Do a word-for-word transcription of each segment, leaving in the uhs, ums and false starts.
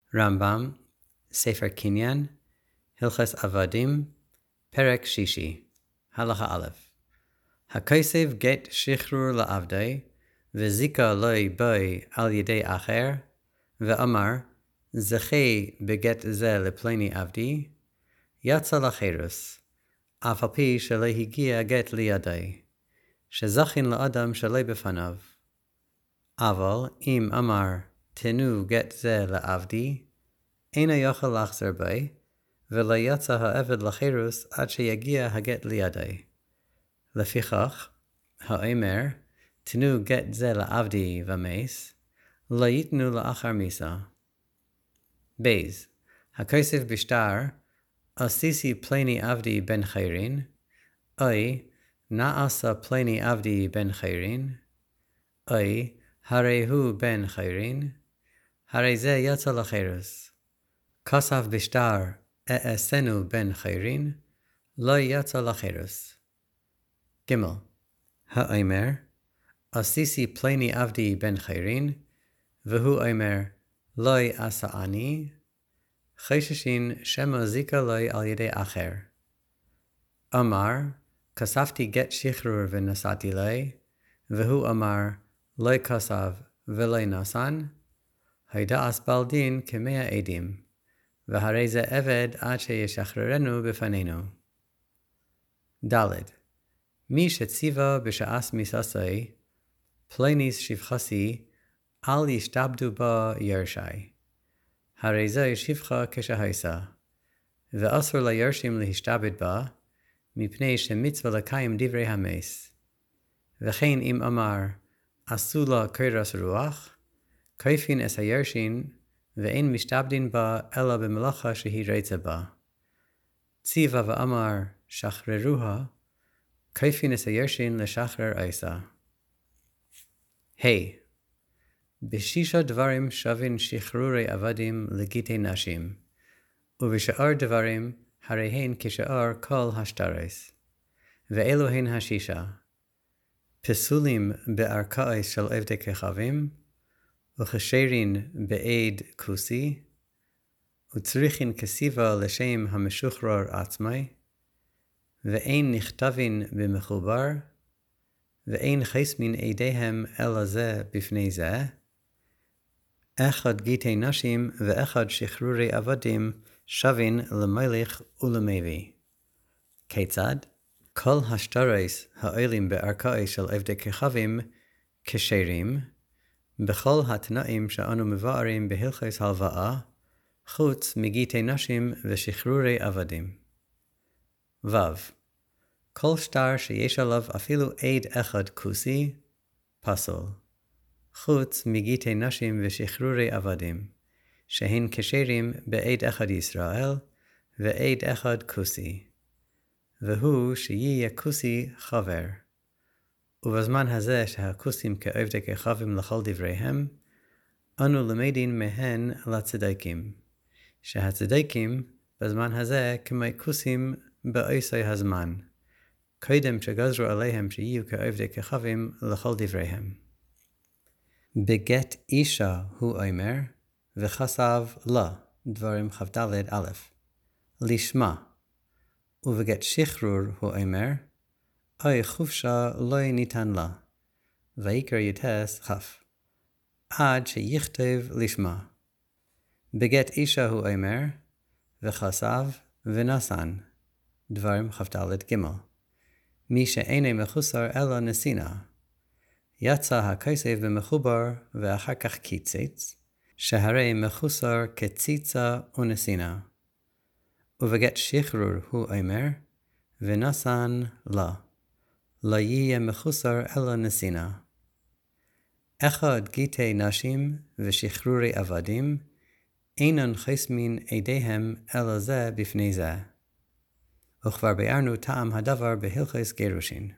רמב"ם, ספר קניין, הלכס עבדים, פרק שישי, הלכה א'. הכסף גט שחרור לעבדי, וזיקה לוי בוי על ידי אחר, ואמר, זכי בגט זה לפלני עבדי, יצא לחירוס, אף על פי שלא הגיע גט לידי, שזכין לאדם שלא בפניו. אבל אם אמר, תנו גט זה לעבדי, אינו יכול לחזור בי, ולא יצא העבד לחירוס עד שיגיע הגט לידי. לפיכך, האומר, תנו גט זה לעבדי ומס, לא ייתנו לאחר מיסה. בייז, הכסף בשטר, עשיסי פלני עבדי בן חיירין, אוי, נעשה פלני עבדי בן חיירין, אוי, הרי הוא בן חיירין, הרי זה יצא לחירוס. כסף בשטר, אעשנו בן חיירין, לא יצא לחירוס. ג' האומר, עשיסי פלני עבדי בן חיירין, והוא אומר, לא עשה אני, חששין שמא זיקה לי על ידי אחר. אמר, כספתי גט שחרור ונשאתי לי, והוא אמר, לא כסף ולא נשן, הידעס בעל דין כמאה עדים, והרי זה עבד עד שישחררנו בפנינו. ד' מי שציווה בשעס מססי, פלניס שפחסי, אל ישתעבדו בה ירשי. הרי זה שפחה כשהייסה, ואסור לירשים להשתעבד בה, מפני שמצווה לקיים דברי המס. וכן אם אמר, עשו לה קרס רוח, כיפין אס הירשין, ואין משתעבדין בה אלא במלאכה שהיא רצה בה. ציווה ואמר, שחררוה, כיפין אס הירשין לשחרר עיסה. היי, בשישה דברים שווין שחרורי עבדים לגיטי נשים, ובשאר דברים הרי הן כשאר כל השטרס. ואלו הן השישה, פסולים בערכאי של עבדי כוכבים, וכשרין בעד כוסי, וצריכין כסיבה לשם המשוחרר עצמי, ואין נכתבין במחובר, ואין חסמין עדיהם אלא זה בפני זה, אחד גיטי נשים ואחד שחרורי עבדים שווין למלך ולמביא. כיצד? כל השטרס העולים בערכאי של עבדי כוכבים כשרים, בכל התנאים שאנו מבארים בהלכות הלוואה, חוץ מגיטי נשים ושחרורי עבדים. ו. כל שטר שיש עליו אפילו עד אחד כוסי, פסול. חוץ מגיטי נשים ושחרורי עבדים, שהן כשרים בעד אחד ישראל, ועד אחד כוסי. והוא שיהיה כוסי חבר. ובזמן הזה שהכוסים כעבדי כוכבים לכל דבריהם, אנו למדים מהן לצדיקים, שהצדיקים בזמן הזה כמו כוסים בעיסי הזמן, קודם שגזרו עליהם שיהיו כעבדי כוכבים לכל דבריהם. בגט אישה הוא אומר, וחסב לה, דברים כ"ד א', לשמה, ובגט שחרור הוא אומר, אוי חופשה לא ניתן לה, ויקרא י"ס כ', עד שיכתב לשמה. בגט אישה הוא אומר, וחסב ונשן, דברים כ"ד ג', מי שאינו מחוסר אלא נסינה. יצא הכסף במחובר ואחר כך קיצץ, שהרי מחוסר כציצה ונסינה. ובגט שחרור הוא אומר, ונשן לה, לא יהיה מחוסר אלא נסינה. אחד גיטי נשים ושחרורי עבדים, אינן חסמין עדיהם אלא זה בפני זה. וכבר ביארנו טעם הדבר בהלכות גירושין.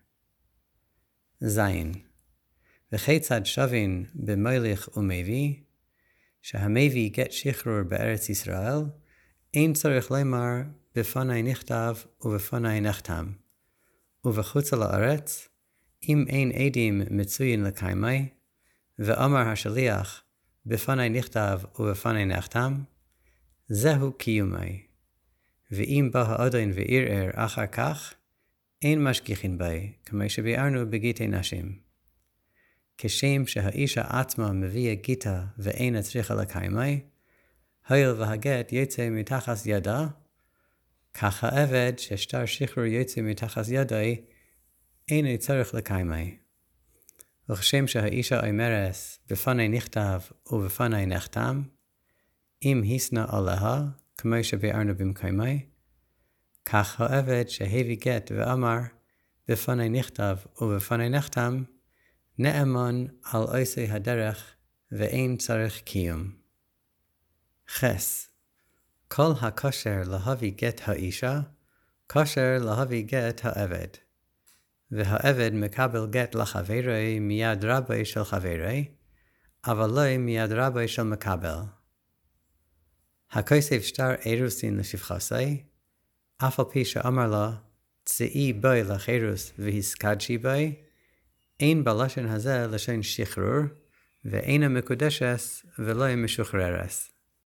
זין. וכיצד שווין במלך ומביא, שהמביא גט שחרור בארץ ישראל, אין צריך לומר בפני נכתב ובפני נחתם, ובחוץ לארץ, אם אין עדים מצוין לקיימי, ואמר השליח בפני נכתב ובפני נחתם, זהו קיומי. ואם בא האדון וערער אחר כך, אין משגיחין בי, כמו שביארנו בגיטי נשים. כשם שהאישה עצמה מביאה גיטה ואינה צריכה לקיימי, הואיל והגט יצא מתחת ידה, כך העבד ששטר שחרור יצא מתחת ידי, אינו צריך לקיימי. וכשם שהאישה אומרת, בפני נכתב ובפני נחתם, אם הישנה עליה, כמו שביארנו במקיימי, כך העבד שהביא גט ואמר, בפני נכתב ובפני נחתם, נאמן על עושי הדרך ואין צריך קיום. חס. כל הכושר להביא גט האישה, כושר להביא גט העבד. והעבד מקבל גט לחברי מיד רבי של חברי, אבל לא מיד רבי של מקבל. הכוסף שטר אירוסין לשפחסי, אף על פי שאמר לה, צאי בי לחירוס והסקדשי בי, אין בלשון הזה לשון שחרור, ואינה מקודשת ולא משוחררת.